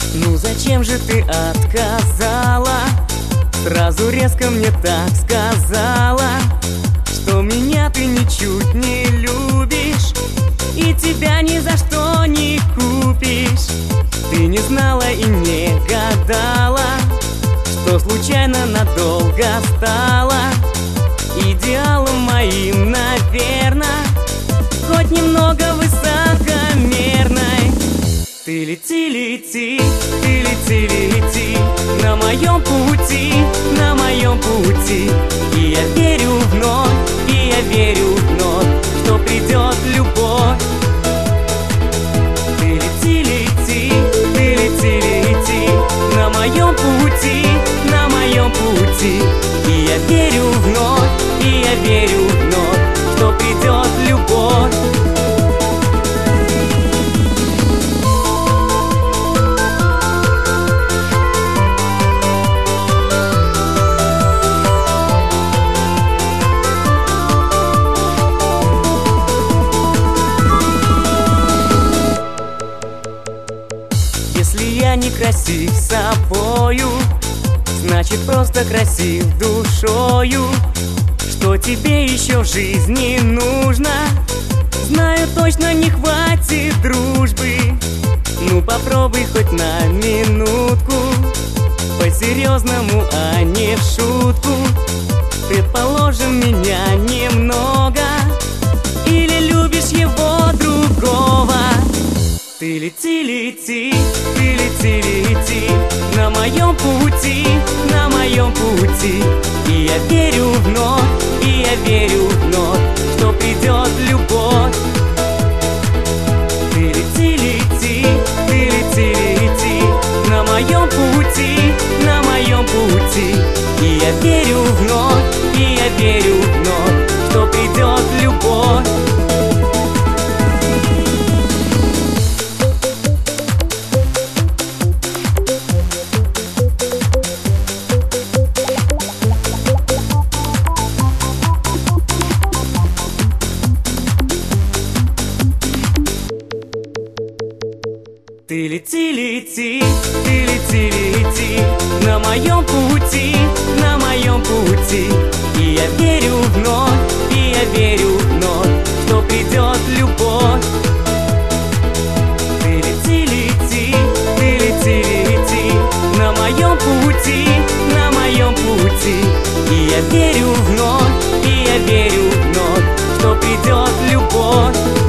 Ну зачем же ты отказала? Сразу резко мне так сказала, что меня ты ничуть не любишь и тебя ни за что не купишь. Ты не знала и не гадала, что случайно надолго стала идеалом моим, наверно, хоть немного высокомерной. Ты лети, лети, ты лети, лети на моем пути, на моем пути. И я верю вновь, и я верю вновь, что придет любовь. Ты лети, лети, ты лети, лети на моем пути, на моем пути. И я верю вновь, и я верю вновь, что придет любовь. Если я не красив собою, значит просто красив душою. Что тебе еще в жизни нужно? Знаю, точно не хватит дружбы. Ну попробуй хоть на минутку, по-серьезному, а не в шутку. Предположим, меня немного, или любишь его другого. Ты лети, лети, ты лети, лети на моем пути, на моем пути. И я верю вновь, и я верю вновь, что придет любовь. Ты лети, лети, ты лети, лети на моем пути, на моем пути. И я верю вновь, и я верю вновь, что придет любовь. Ты лети, лети, ты лети, лети на моем пути, на моем пути. И я верю вновь, и я верю вновь, что придет любовь. Ты лети, лети, ты лети, лети на моем пути, на моем пути. И я верю вновь, и я верю вновь, что придет любовь.